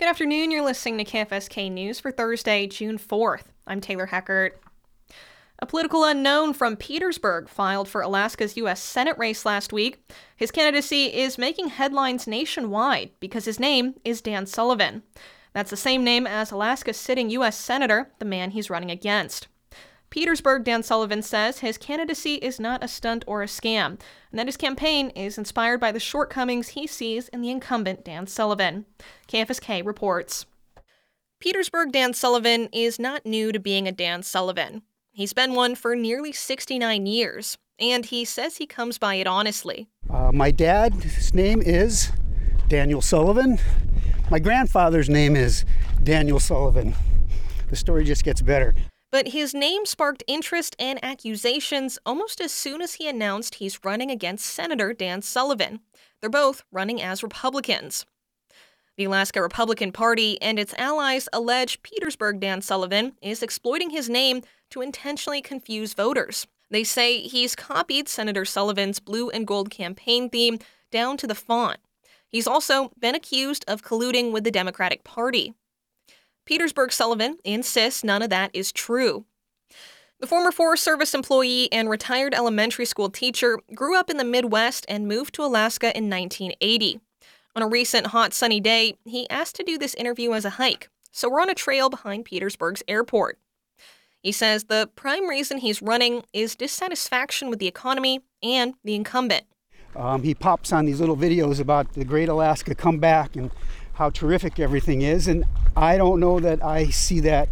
Good afternoon, you're listening to KFSK News for Thursday, June 4th. I'm Taylor Heckert. A political unknown from Petersburg filed for Alaska's U.S. Senate race last week. His candidacy is making headlines nationwide because his name is Dan Sullivan. That's the same name as Alaska's sitting U.S. Senator, the man he's running against. Petersburg, Dan Sullivan says his candidacy is not a stunt or a scam, and that his campaign is inspired by the shortcomings he sees in the incumbent Dan Sullivan. KFSK reports. Petersburg Dan Sullivan is not new to being a Dan Sullivan. He's been one for nearly 69 years, and he says he comes by it honestly. My dad's name is Daniel Sullivan. My grandfather's name is Daniel Sullivan. The story just gets better. But his name sparked interest and accusations almost as soon as he announced he's running against Senator Dan Sullivan. They're both running as Republicans. The Alaska Republican Party and its allies allege Petersburg Dan Sullivan is exploiting his name to intentionally confuse voters. They say he's copied Senator Sullivan's blue and gold campaign theme down to the font. He's also been accused of colluding with the Democratic Party. Petersburg Sullivan insists none of that is true. The former Forest Service employee and retired elementary school teacher grew up in the Midwest and moved to Alaska in 1980. On a recent hot sunny day, he asked to do this interview as a hike, so we're on a trail behind Petersburg's airport. He says the prime reason he's running is dissatisfaction with the economy and the incumbent. He pops on these little videos about the Great Alaska Comeback and how terrific everything is, and I don't know that I see that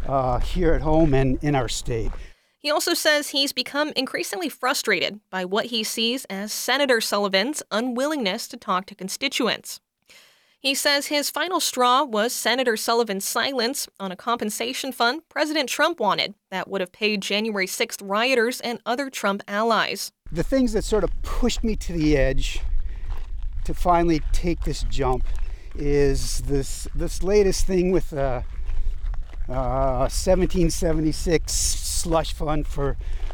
here at home and in our state. He also says he's become increasingly frustrated by what he sees as Senator Sullivan's unwillingness to talk to constituents. He says his final straw was Senator Sullivan's silence on a compensation fund President Trump wanted that would have paid January 6th rioters and other Trump allies. The things that sort of pushed me to the edge to finally take this jump is this latest thing with 1776 slush fund for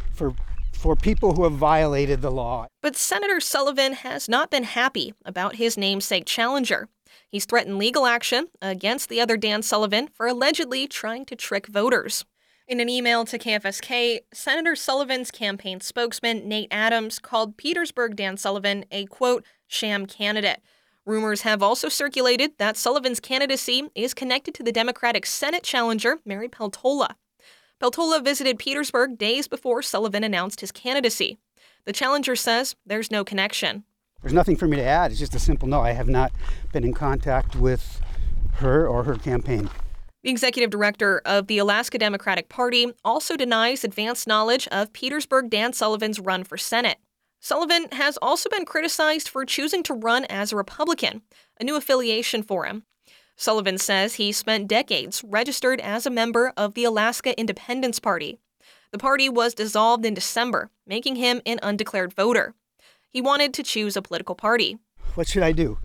people who have violated the law. But Senator Sullivan has not been happy about his namesake challenger. He's threatened legal action against the other Dan Sullivan for allegedly trying to trick voters. In an email to KFSK, Senator Sullivan's campaign spokesman, Nate Adams, called Petersburg Dan Sullivan a, quote, sham candidate. Rumors have also circulated that Sullivan's candidacy is connected to the Democratic Senate challenger, Mary Peltola. Peltola visited Petersburg days before Sullivan announced his candidacy. The challenger says there's no connection. There's nothing for me to add. It's just a simple no. I have not been in contact with her or her campaign. The executive director of the Alaska Democratic Party also denies advanced knowledge of Petersburg Dan Sullivan's run for Senate. Sullivan has also been criticized for choosing to run as a Republican, a new affiliation for him. Sullivan says he spent decades registered as a member of the Alaska Independence Party. The party was dissolved in December, making him an undeclared voter. He wanted to choose a political party. What should I do?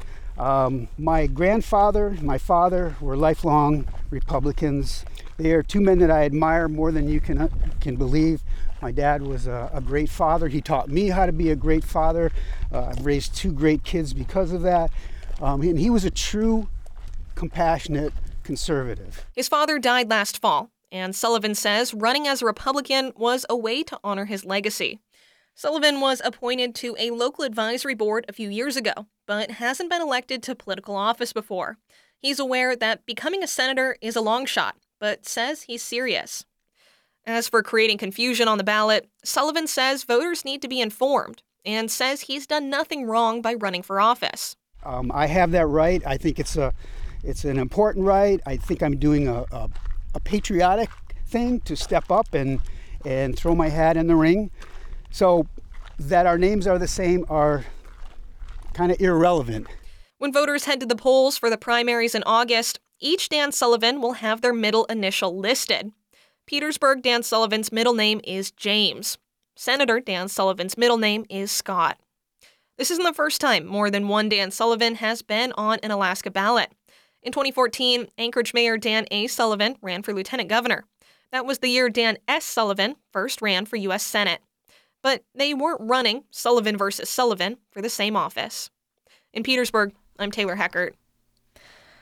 My grandfather, my father were lifelong Republicans. They are two men that I admire more than you can believe. My dad was a great father. He taught me how to be a great father. I've raised two great kids because of that. And he was a true, compassionate conservative. His father died last fall, and Sullivan says running as a Republican was a way to honor his legacy. Sullivan was appointed to a local advisory board a few years ago, but hasn't been elected to political office before. He's aware that becoming a senator is a long shot, but says he's serious. As for creating confusion on the ballot, Sullivan says voters need to be informed and says he's done nothing wrong by running for office. I have that right. I think it's an important right. I think I'm doing a patriotic thing to step up and throw my hat in the ring. So that our names are the same are kind of irrelevant. When voters head to the polls for the primaries in August, each Dan Sullivan will have their middle initial listed. Petersburg Dan Sullivan's middle name is James. Senator Dan Sullivan's middle name is Scott. This isn't the first time more than one Dan Sullivan has been on an Alaska ballot. In 2014, Anchorage Mayor Dan A. Sullivan ran for lieutenant governor. That was the year Dan S. Sullivan first ran for U.S. Senate. But they weren't running Sullivan versus Sullivan for the same office. In Petersburg, I'm Taylor Heckert.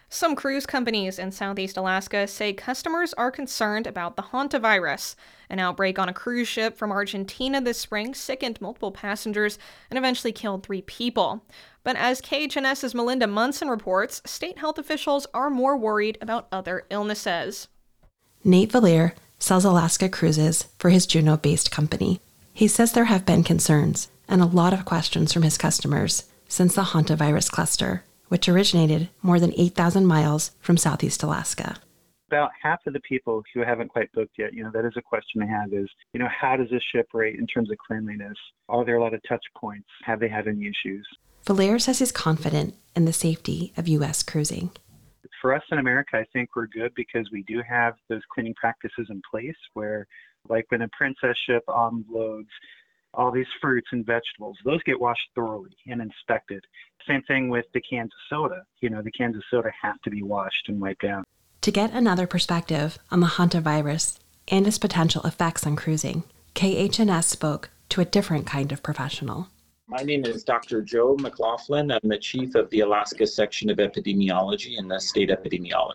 Some cruise companies in Southeast Alaska say customers are concerned about the hantavirus. An outbreak on a cruise ship from Argentina this spring sickened multiple passengers and eventually killed 3 people. But as KHNS's Melinda Munson reports, state health officials are more worried about other illnesses. Nate Valliere sells Alaska Cruises for his Juneau-based company. He says there have been concerns and a lot of questions from his customers since the hantavirus cluster, which originated more than 8,000 miles from Southeast Alaska. About half of the people who haven't quite booked yet, that is a question I have is, how does this ship rate in terms of cleanliness? Are there a lot of touch points? Have they had any issues? Valliere says he's confident in the safety of U.S. cruising. For us in America, I think we're good because we do have those cleaning practices in place where, like when a Princess ship unloads all these fruits and vegetables, those get washed thoroughly and inspected. Same thing with the cans of soda. The cans of soda have to be washed and wiped down. To get another perspective on the hantavirus and its potential effects on cruising, KHNS spoke to a different kind of professional. My name is Dr. Joe McLaughlin. I'm the chief of the Alaska section of epidemiology in the state epidemiologist.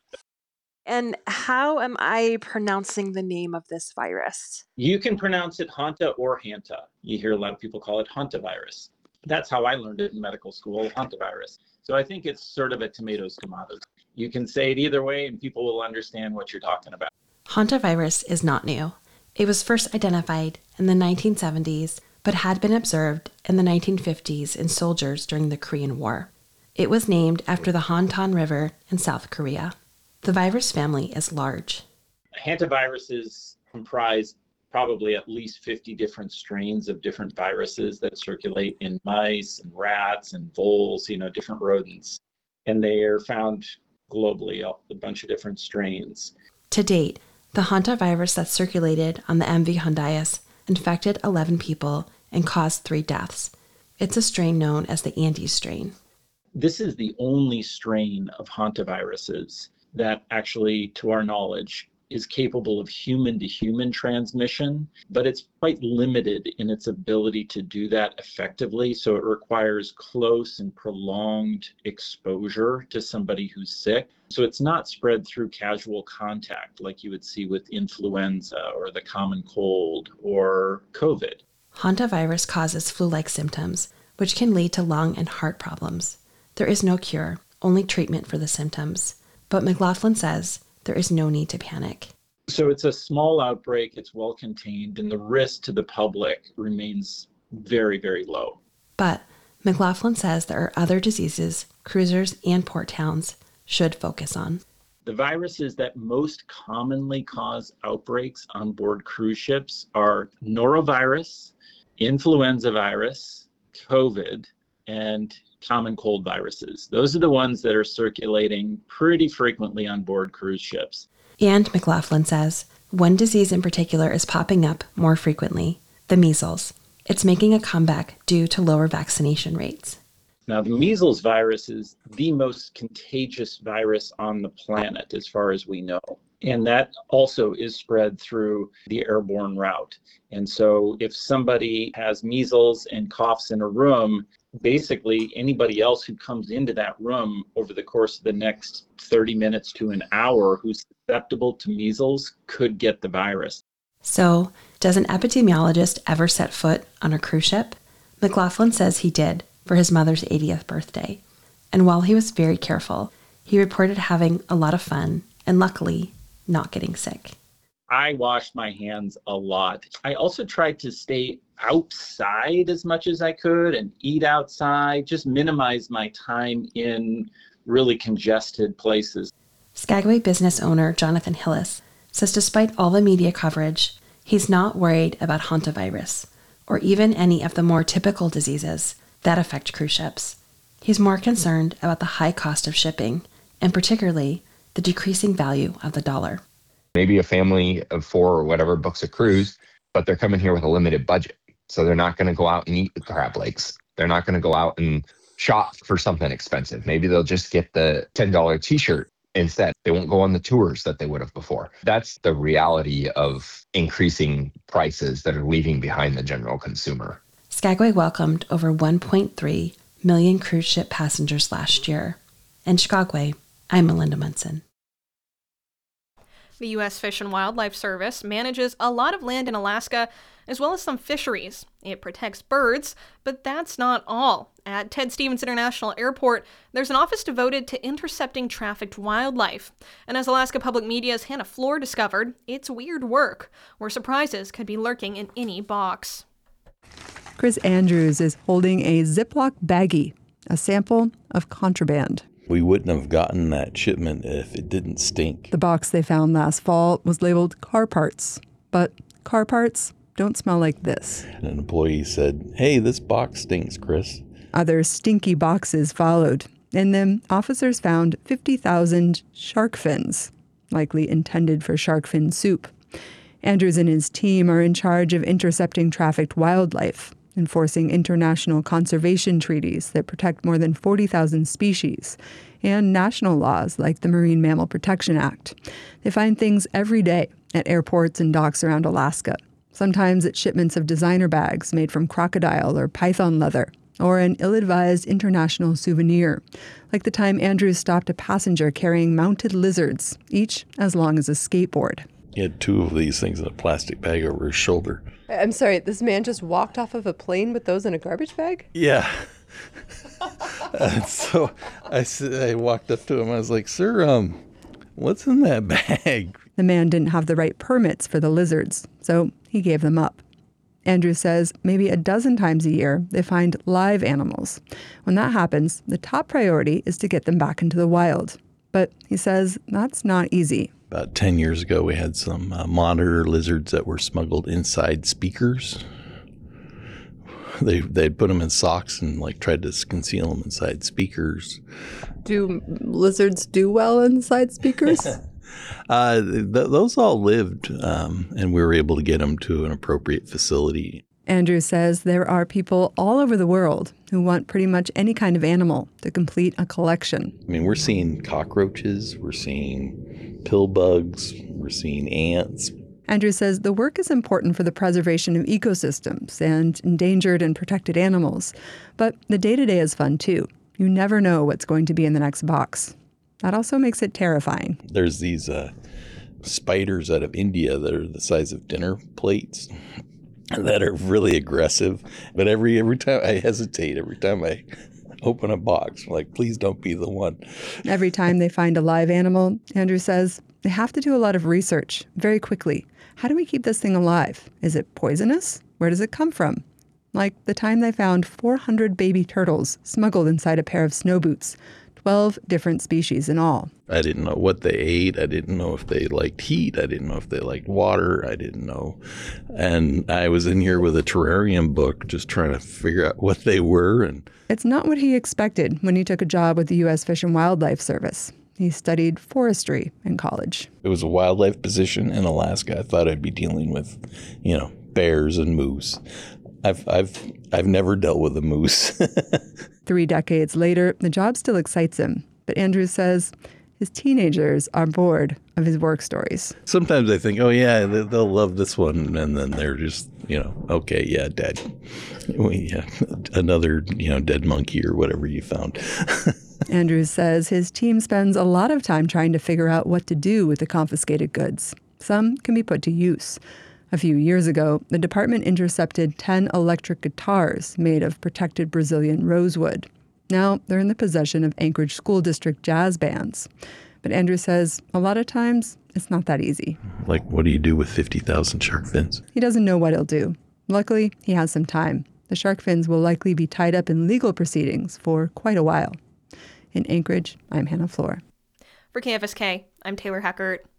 And how am I pronouncing the name of this virus? You can pronounce it Hanta or Hanta. You hear a lot of people call it hantavirus. That's how I learned it in medical school, hantavirus. So I think it's sort of a tomatoes. You can say it either way and people will understand what you're talking about. Hantavirus is not new. It was first identified in the 1970s, but had been observed in the 1950s in soldiers during the Korean War. It was named after the Hantan River in South Korea. The virus family is large. Hantaviruses comprise probably at least 50 different strains of different viruses that circulate in mice and rats and voles, different rodents. And they are found globally, a bunch of different strains. To date, the hantavirus that circulated on the MV Hondias infected 11 people and caused 3 deaths. It's a strain known as the Andes strain. This is the only strain of hantaviruses that actually, to our knowledge, is capable of human-to-human transmission, but it's quite limited in its ability to do that effectively. So it requires close and prolonged exposure to somebody who's sick. So it's not spread through casual contact like you would see with influenza or the common cold or COVID. Hantavirus causes flu-like symptoms, which can lead to lung and heart problems. There is no cure, only treatment for the symptoms. But McLaughlin says there is no need to panic. So it's a small outbreak, it's well contained, and the risk to the public remains very, very low. But McLaughlin says there are other diseases cruisers and port towns should focus on. The viruses that most commonly cause outbreaks on board cruise ships are norovirus, influenza virus, COVID, and common cold viruses. Those are the ones that are circulating pretty frequently on board cruise ships. And McLaughlin says one disease in particular is popping up more frequently, the measles. It's making a comeback due to lower vaccination rates. Now, the measles virus is the most contagious virus on the planet, as far as we know. And that also is spread through the airborne route. And so if somebody has measles and coughs in a room, basically anybody else who comes into that room over the course of the next 30 minutes to an hour who's susceptible to measles could get the virus. So, does an epidemiologist ever set foot on a cruise ship? McLaughlin says he did for his mother's 80th birthday. And while he was very careful, he reported having a lot of fun and luckily not getting sick. I washed my hands a lot. I also tried to stay outside as much as I could and eat outside, just minimize my time in really congested places. Skagway business owner Jonathan Hillis says despite all the media coverage, he's not worried about hantavirus or even any of the more typical diseases that affect cruise ships. He's more concerned about the high cost of shipping and particularly the decreasing value of the dollar. Maybe a family of 4 or whatever books a cruise, but they're coming here with a limited budget. So they're not going to go out and eat at crab lakes. They're not going to go out and shop for something expensive. Maybe they'll just get the $10 t-shirt instead. They won't go on the tours that they would have before. That's the reality of increasing prices that are leaving behind the general consumer. Skagway welcomed over 1.3 million cruise ship passengers last year. In Skagway, I'm Melinda Munson. The U.S. Fish and Wildlife Service manages a lot of land in Alaska, as well as some fisheries. It protects birds, but that's not all. At Ted Stevens International Airport, there's an office devoted to intercepting trafficked wildlife. And as Alaska Public Media's Hannah Floor discovered, it's weird work, where surprises could be lurking in any box. Chris Andrews is holding a Ziploc baggie, a sample of contraband. We wouldn't have gotten that shipment if it didn't stink. The box they found last fall was labeled car parts, but car parts don't smell like this. An employee said, "Hey, this box stinks, Chris." Other stinky boxes followed. In them, officers found 50,000 shark fins, likely intended for shark fin soup. Andrews and his team are in charge of intercepting trafficked wildlife, enforcing international conservation treaties that protect more than 40,000 species, and national laws like the Marine Mammal Protection Act. They find things every day at airports and docks around Alaska. Sometimes it's shipments of designer bags made from crocodile or python leather, or an ill-advised international souvenir, like the time Andrews stopped a passenger carrying mounted lizards, each as long as a skateboard. He had 2 of these things in a plastic bag over his shoulder. I'm sorry, this man just walked off of a plane with those in a garbage bag? Yeah. So I walked up to him. I was like, "Sir, what's in that bag?" The man didn't have the right permits for the lizards, so he gave them up. Andrew says maybe a dozen times a year they find live animals. When that happens, the top priority is to get them back into the wild. But he says that's not easy. About 10 years ago, we had some monitor lizards that were smuggled inside speakers. They'd put them in socks and tried to conceal them inside speakers. Do lizards do well inside speakers? Those all lived, and we were able to get them to an appropriate facility. Andrew says there are people all over the world who want pretty much any kind of animal to complete a collection. I mean, we're seeing cockroaches, we're seeing pill bugs, we're seeing ants. Andrew says the work is important for the preservation of ecosystems and endangered and protected animals. But the day-to-day is fun, too. You never know what's going to be in the next box. That also makes it terrifying. There's these spiders out of India that are the size of dinner plates that are really aggressive. But every time I hesitate, every time I open a box, I'm like, please don't be the one. Every time they find a live animal, Andrew says, they have to do a lot of research very quickly. How do we keep this thing alive? Is it poisonous? Where does it come from? Like the time they found 400 baby turtles smuggled inside a pair of snow boots. 12 different species in all. I didn't know what they ate. I didn't know if they liked heat. I didn't know if they liked water. I didn't know. And I was in here with a terrarium book just trying to figure out what they were. And it's not what he expected when he took a job with the U.S. Fish and Wildlife Service. He studied forestry in college. It was a wildlife position in Alaska. I thought I'd be dealing with, bears and moose. I've never dealt with a moose. 3 decades later, the job still excites him. But Andrew says his teenagers are bored of his work stories. Sometimes I think, oh, yeah, they'll love this one. And then they're just, okay, yeah, Dad. Another, dead monkey or whatever you found. Andrews says his team spends a lot of time trying to figure out what to do with the confiscated goods. Some can be put to use. A few years ago, the department intercepted 10 electric guitars made of protected Brazilian rosewood. Now they're in the possession of Anchorage School District jazz bands. But Andrew says a lot of times it's not that easy. Like, what do you do with 50,000 shark fins? He doesn't know what he'll do. Luckily, he has some time. The shark fins will likely be tied up in legal proceedings for quite a while. In Anchorage, I'm Hannah Floor. For KFSK, I'm Taylor Hackert.